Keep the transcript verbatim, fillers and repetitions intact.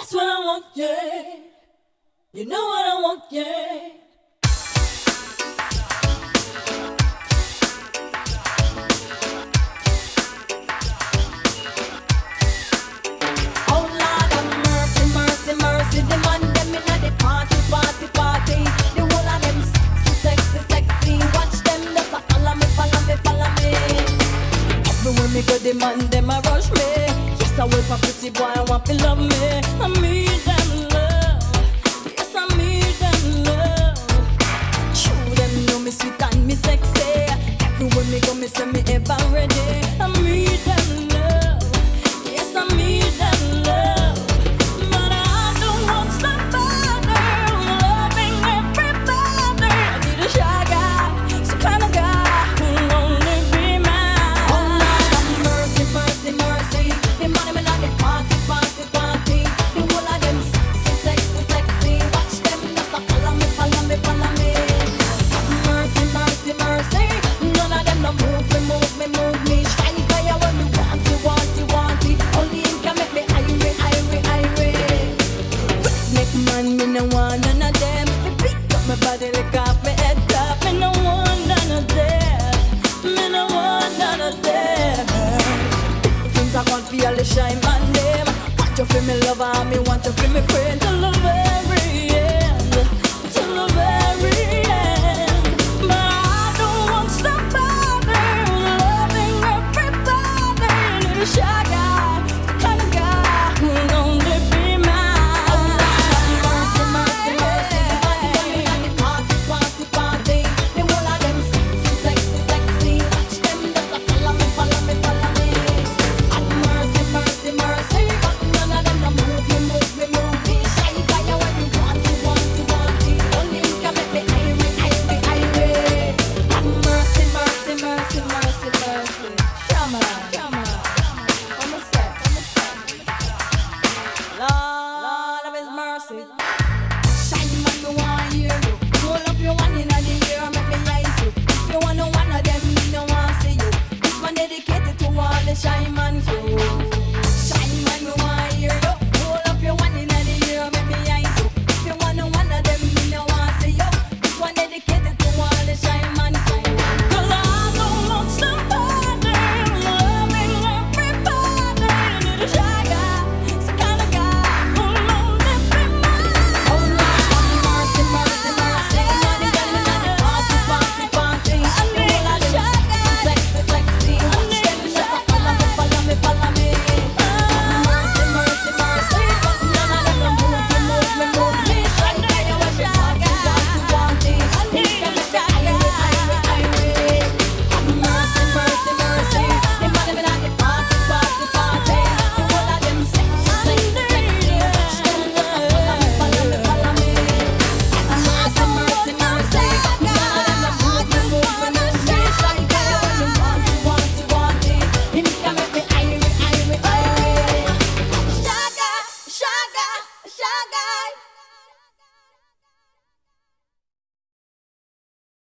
That's what I want, yeah. You know what I want, yeah. Oh Lord have mercy, mercy, mercy. The man them inna the party, party, party. The whole of them sexy, sexy, sexy. Watch them just a follow me, follow me, follow me. Everywhere me go, the man them a rush me. Yes, I will for pretty boy, I want to love me. I need them love. Yes, I need them love. True, them know me sweet and me sexy. Everywhere me go, me say me ever ready. I need them love. Yes, I need them love. But I don't want somebody loving everybody. I need a shy guy, some kind of guy who'll only be mine. Oh Lord have mercy, mercy, mercy. The money me not the party, party, party. The whole of them sexy, sexy, sexy. Watch them just a follow me, follow me, follow me. Mercy, mercy, mercy. None of them no move me, move me, move me. Shy guy when me want it, want it, want it. Only him can make me irie, irie, irie. Make man, me no want none of them. Me pick up my body, lick off my head top. Me no want none of them. Me no want none of them. Things I want for all the shy man them. Want you feel me lover, me want you feel me friend to love it.